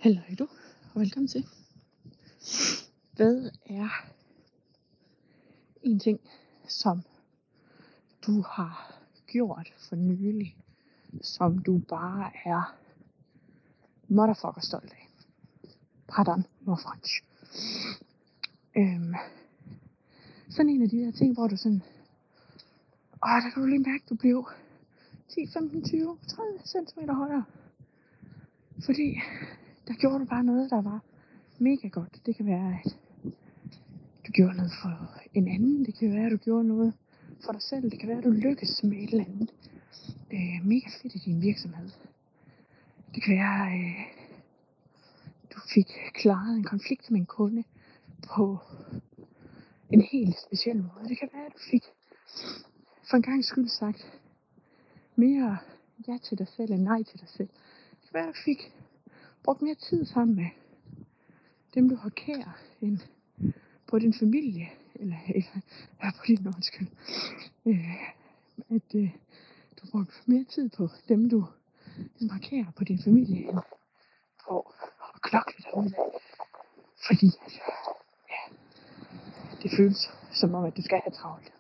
Hej du, og velkommen til. Hvad er en ting, som du har gjort for nylig, som du bare er motherfucker stolt af? Pardon, no French. Sådan en af de der ting, hvor du sådan, der kan du lige mærke, du blev 10, 15, 20, 30 cm højere. Fordi der gjorde du bare noget, der var mega godt. Det kan være, at du gjorde noget for en anden. Det kan være, at du gjorde noget for dig selv. Det kan være, at du lykkes med et eller andet mega fedt i din virksomhed. Det kan være, at du fik klaret en konflikt med en kunde på en helt speciel måde. Det kan være, at du fik for en gang skyld sagt mere ja til dig selv end nej til dig selv. Det kan være, at du fik brugt mere tid sammen med dem, du har kær, end på din familie, eller på din undskyld. At du brugte mere tid på dem, du har kær på din familie, end på at klokle derude af. Fordi det føles som om, at du skal have travlt.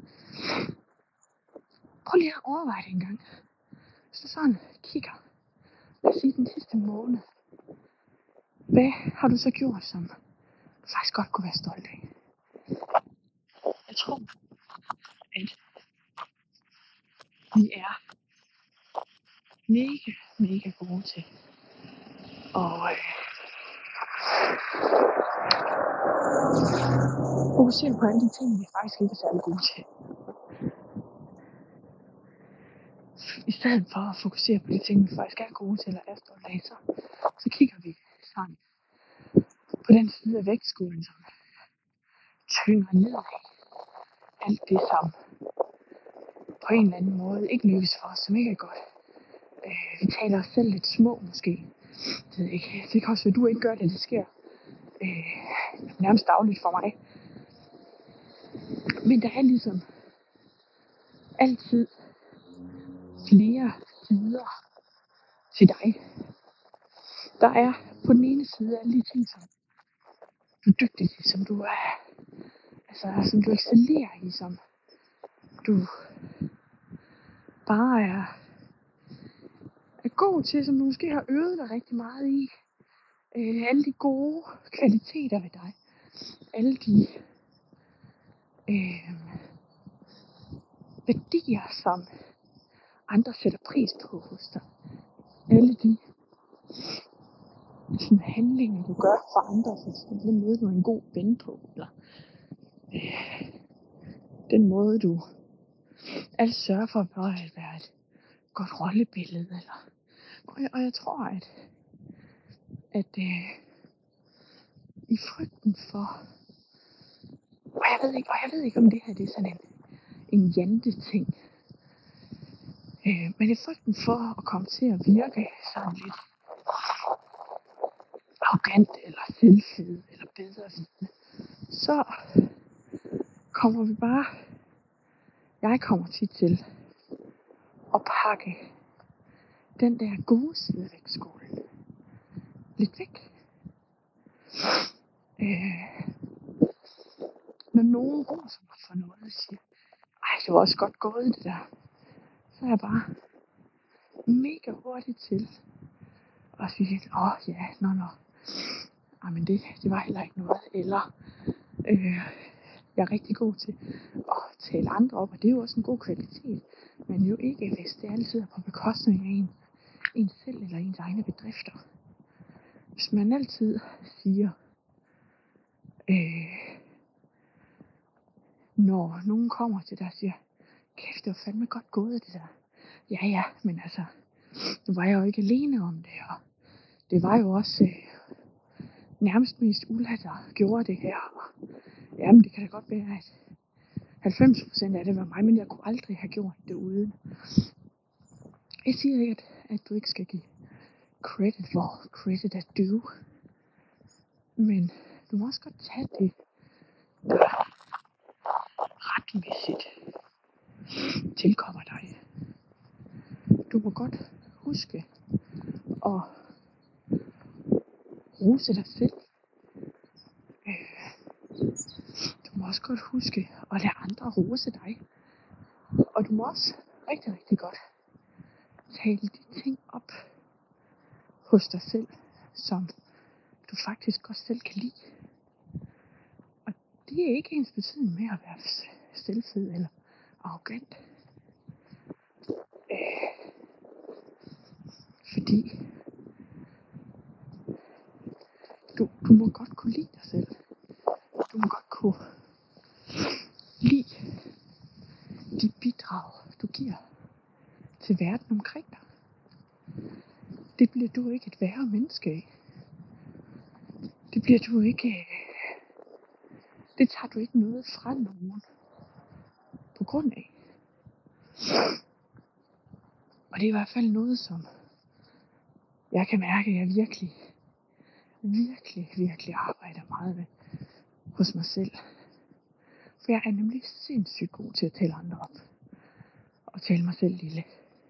Prøv lige at overveje det en gang. Hvis du sådan kigger, lad os sige den sidste måned, hvad har du så gjort, som du faktisk godt kunne være stolt af? Jeg tror, at vi er mega gode til at fokusere på alle de ting, vi faktisk ikke er særlig gode til. I stedet for at fokusere på de ting, vi faktisk er gode til, eller er stolte af, så kigger vi sådan på den side af vægtskålen, som tynger nedad. Alt det, som på en eller anden måde ikke lykkes for os, som ikke er godt. Vi taler os selv lidt små, måske. Det ved ikke. Det kan også være, at du ikke gør det. Det sker nærmest dagligt for mig. Men der er ligesom altid flere sider til dig. Der er på den ene side alle de ting, som du er dygtig til, som du er, som du excellerer i, som du bare er god til, som du måske har øvet dig rigtig meget i. Alle de gode kvaliteter ved dig. Alle de værdier, som andre sætter pris på hos dig. Alle de sådan handlinger, du gør for andre, for eksempel den måde, du er en god ven på, eller den måde, du altid sørger for at være et godt rollebillede. Eller. Og jeg tror, at i frygten for, og jeg ved ikke om det her det er sådan en jante-ting, men i frygten for at komme til at virke sådan lidt arrogant, eller selvfed, eller bedrevidende, så kommer vi bare, jeg kommer tit til at pakke den der gode side af vægtskålen lidt væk. Når nogen roser mig for noget og siger, det var også godt gået det der, så er jeg bare mega hurtigt til at sige, men det var heller ikke noget, eller jeg er rigtig god til at tale andre op, og det er jo også en god kvalitet, men jo ikke, hvis det altid er på bekostning af en selv eller ens egne bedrifter. Hvis man altid siger, når nogen kommer til dig og siger, kæft, det var fandme godt gået det der. Ja, men altså, nu var jeg jo ikke alene om det, og det var jo også nærmest mest Ulla, der gjorde det her. Og, jamen, det kan da godt være, at 90% af det var mig, men jeg kunne aldrig have gjort det uden. Jeg siger ikke, at du ikke skal give credit, hvor credit er due. Men du må også godt tage det, der retmæssigt tilkommer dig. Du må godt huske at rose dig selv. Du må også godt huske at lade andre rose dig. Og du må også rigtig, rigtig godt tale de ting op hos dig selv, som du faktisk godt selv kan lide. Og det er ikke ens betydning med at være selvfed eller arrogant. Fordi du må godt kunne lide dig selv. Du må godt kunne lide de bidrag, du giver til verden omkring dig. Det bliver du ikke et værre menneske af. Det bliver du ikke. Det tager du ikke noget fra nogen på grund af. Og det er i hvert fald noget, som jeg kan mærke, at jeg virkelig arbejder meget med hos mig selv. For jeg er nemlig sindssygt god til at tale andre op. Og tale mig selv lille.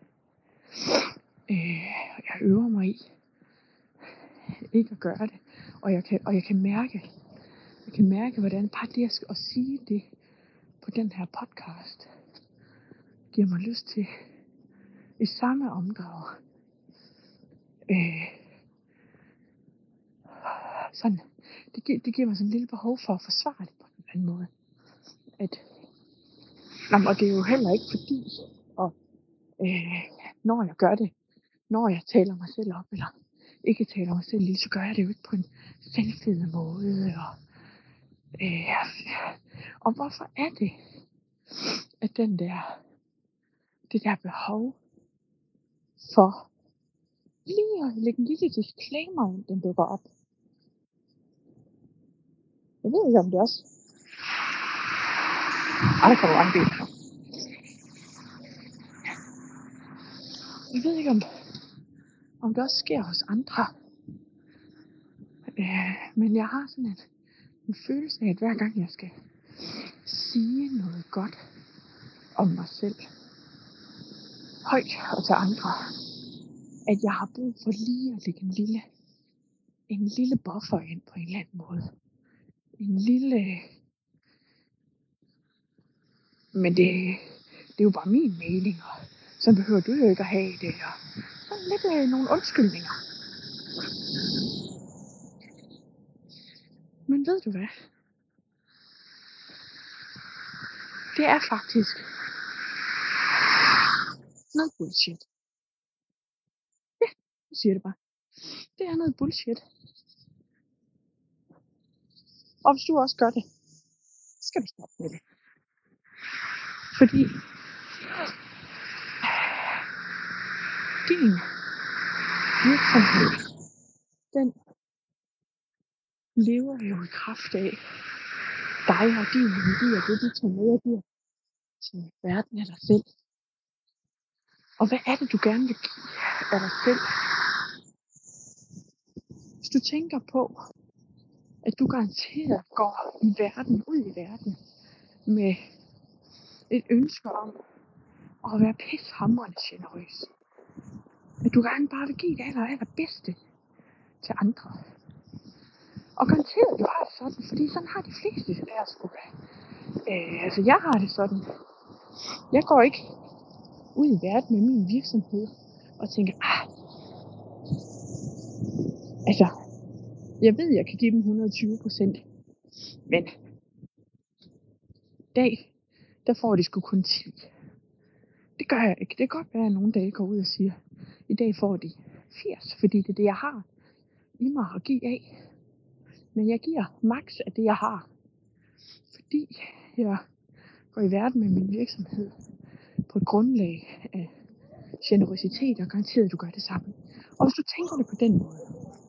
Jeg øver mig i ikke at gøre det. Og jeg kan mærke, hvordan bare det at sige det på den her podcast giver mig lyst til i samme omdrag sådan, det giver mig sådan en lille behov for at forsvare det på en anden måde. Og det er jo heller ikke fordi, når jeg gør det, når jeg taler mig selv op, eller ikke taler mig selv lige, så gør jeg det jo ikke på en selvfed måde. Og hvorfor er det, at det der behov for lige at lægge en lille disclaimer ind, den dukker op? Jeg ved ikke, om det også. Der kommer mange biler. Jeg ved ikke, om det også sker hos andre. Men jeg har sådan en følelse af, at hver gang jeg skal sige noget godt om mig selv, højt og til andre, at jeg har brug for lige at lægge en lille buffer ind på en eller anden måde. En lille. Men det er jo bare min mening, og så behøver du jo ikke at have det. Og sådan lidt nogle undskyldninger. Men ved du hvad? Det er faktisk noget bullshit. Ja, jeg siger det bare. Det er noget bullshit. Og hvis du også gør det, så skal du stoppe med det. Fordi din virksomhed, den lever jo i kraft af dig og din energi, og det du tager med og giver til verden af dig selv. Og hvad er det, du gerne vil give af dig selv? Hvis du tænker på, at du garanteret går ud i verden med et ønske om at være pishamrende generøs. At du gerne bare vil give det allerbedste til andre. Og garanteret du har det sådan, fordi sådan har de fleste af os sgu da. Altså jeg har det sådan. Jeg går ikke ud i verden med min virksomhed og tænker, altså, jeg ved, jeg kan give dem 120%, men i dag, der får de sgu kun 10. Det gør jeg ikke. Det kan godt være, at nogle dage går ud og siger, i dag får de 80, fordi det er det, jeg har i mig at give af. Men jeg giver maks af det, jeg har, fordi jeg går i verden med min virksomhed på et grundlag af generøsitet, og garanteret, du gør det samme. Og hvis du tænker det på den måde,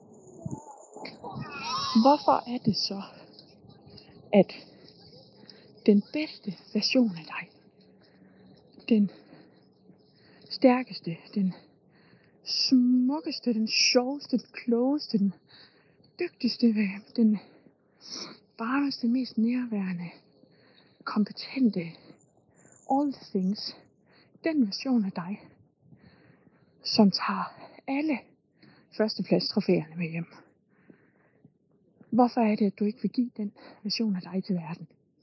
hvorfor er det så, at den bedste version af dig, den stærkeste, den smukkeste, den sjoveste, den klogeste, den dygtigste, den varmeste, mest nærværende, kompetente, all the things, den version af dig, som tager alle førsteplads trofæerne med hjem, Hvorfor er det, at du ikke vil give den version af dig til verden?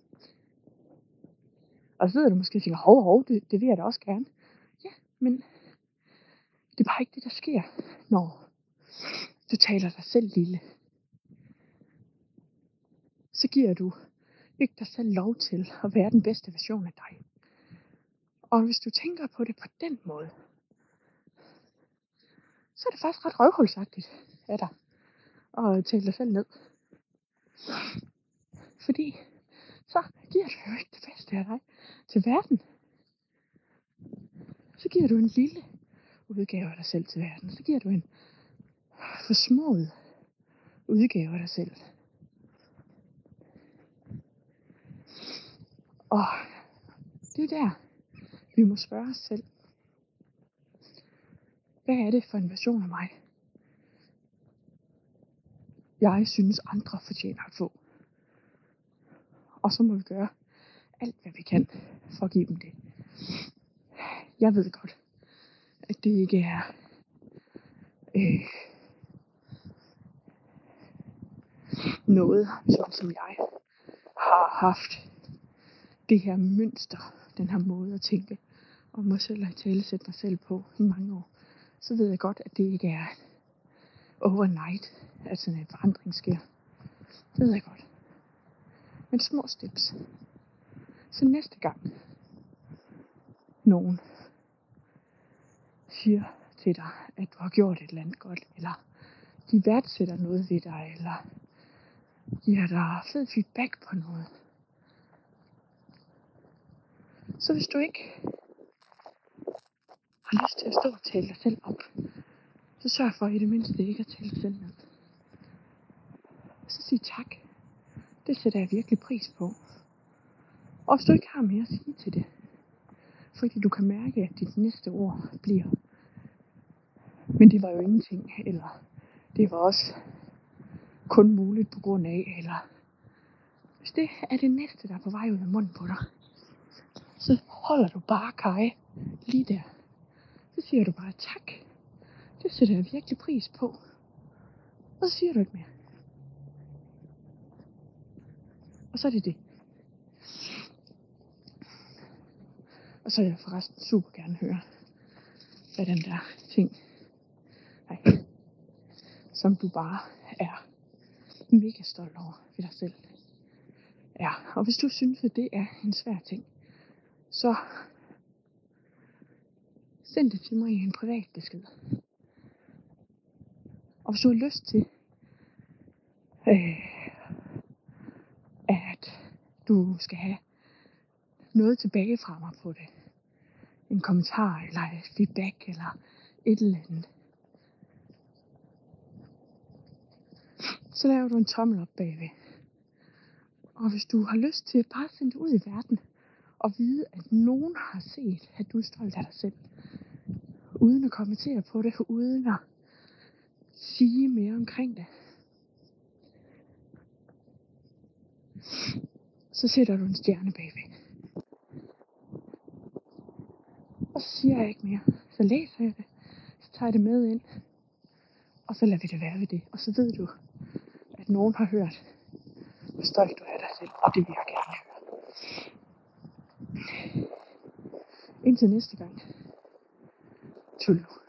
Og så sidder du måske og tænker, hov, det vil jeg da også gerne. Ja, men det er bare ikke det, der sker, når du taler dig selv lille. Så giver du ikke dig selv lov til at være den bedste version af dig. Og hvis du tænker på det på den måde, så er det faktisk ret røvhulsagtigt af dig at tale dig selv ned. Fordi så giver du jo ikke det bedste af dig til verden. Så giver du en lille udgave af dig selv til verden. Så giver du en forsmået udgave af dig selv. Og det er der, vi må spørge os selv. Hvad er det for en version af mig, jeg synes andre fortjener at få? Og så må vi gøre alt, hvad vi kan for at give dem det. Jeg ved godt, at det ikke er noget, sådan som jeg har haft det her mønster, den her måde at tænke, og må selv have talesætte mig selv på i mange år. Så ved jeg godt, at det ikke er overnight, at sådan en forandring sker. Det ved jeg godt. Men små steps. Så næste gang nogen siger til dig, at du har gjort et eller andet godt, eller de værdsætter noget ved dig, eller giver dig fed feedback på noget. Så hvis du ikke har lyst til at stå og tale dig selv op, så sørg for i det mindste ikke at tale dig selv ned. Så sig tak. Det sætter jeg virkelig pris på. Og hvis du ikke har mere at sige til det, fordi du kan mærke, at dit næste ord bliver, men det var jo ingenting, eller det var også kun muligt på grund af, eller hvis det er det næste, der er på vej ud af munden på dig, så holder du bare kaj lige der. Så siger du bare tak. Det sætter jeg virkelig pris på. Og så siger du ikke mere. Og så er det det. Og så vil jeg forresten super gerne høre, hvad den der ting, som du bare er mega stolt over ved dig selv. Ja, og hvis du synes, at det er en svær ting, så send det til mig i en privat besked. Og hvis du har lyst til, at du skal have noget tilbage fra mig på det, en kommentar, eller et feedback, eller et eller andet, så laver du en tommel op bagved. Og hvis du har lyst til at bare sende det ud i verden, og vide, at nogen har set, at du er stolt af dig selv, uden at kommentere på det, uden at sige mere omkring det, så sætter du en stjerne bagved. Og så siger jeg ikke mere. Så læser jeg det, så tager jeg det med ind, og så lader vi det være ved det. Og så ved du, at nogen har hørt, hvor stolt du er af dig selv, og det vil jeg gerne høre. Indtil næste gang. Tullu.